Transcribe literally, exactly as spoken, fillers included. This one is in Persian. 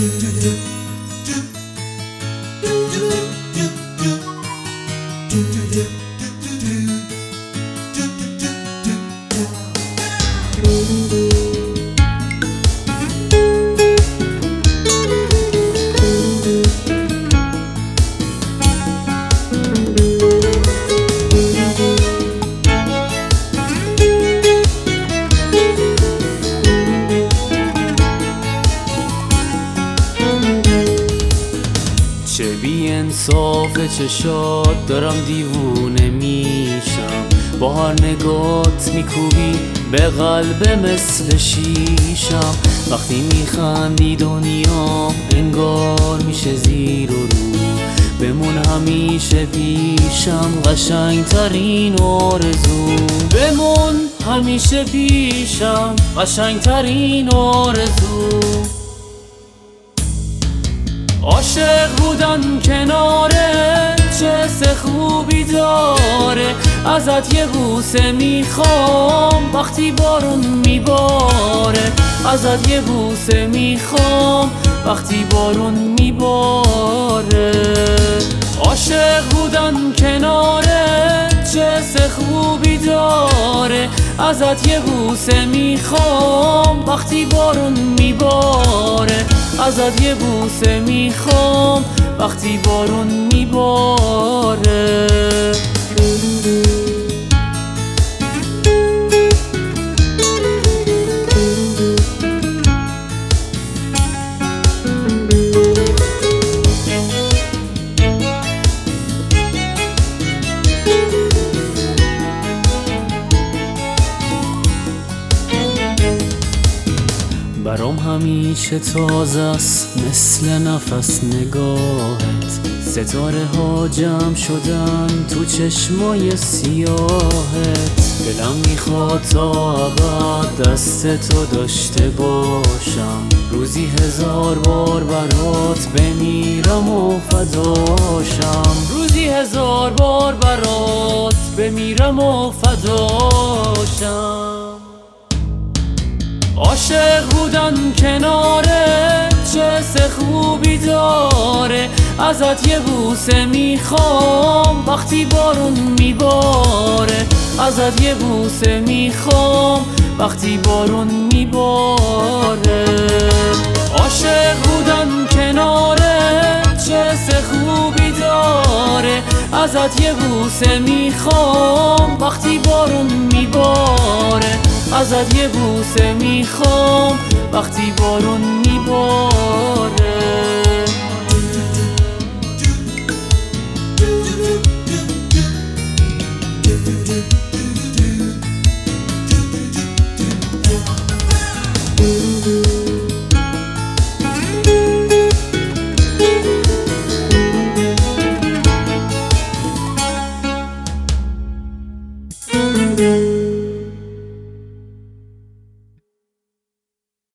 چه بی انصاف چشات دارم دیوونه میشم، با هر نگات میکوبی به قلب مثل شیشم. وقتی میخندی دنیام انگار میشه زیر و رو، بمون همیشه پیشم قشنگ ترین آرزو. بمون همیشه پیشم قشنگ ترین آرزو. عاشق بودن کناره چه حس خوبی داره، ازت یه بوسه میخوام وقتی بارون میباره. ازت یه بوسه میخوام وقتی بارون میباره. عاشق بودن کناره چه حس خوبی داره، ازت یه بوسه میخوام وقتی بارون میباره. ازت یه بوسه میخوام وقتی بارون میباره. برام همیشه تازه است مثل نفس نگاهت، ستاره ها جمع شدن تو چشمای سیاهت. دلم میخواد تا ابد دست تو داشته باشم، روزی هزار بار برات بمیرم و فداشم. روزی هزار بار برات بمیرم و فداشم. عاشق بودن کناره چه حس خوبی داره، ازت یه بوسه میخوام وقتی بارون میباره. ازت یه بوسه میخوام وقتی بارون میباره. عاشق بودن کناره چه حس خوبی داره، ازت یه بوسه میخوام وقتی بارون میباره. ازت یه بوسه میخوام وقتی بارون میباره.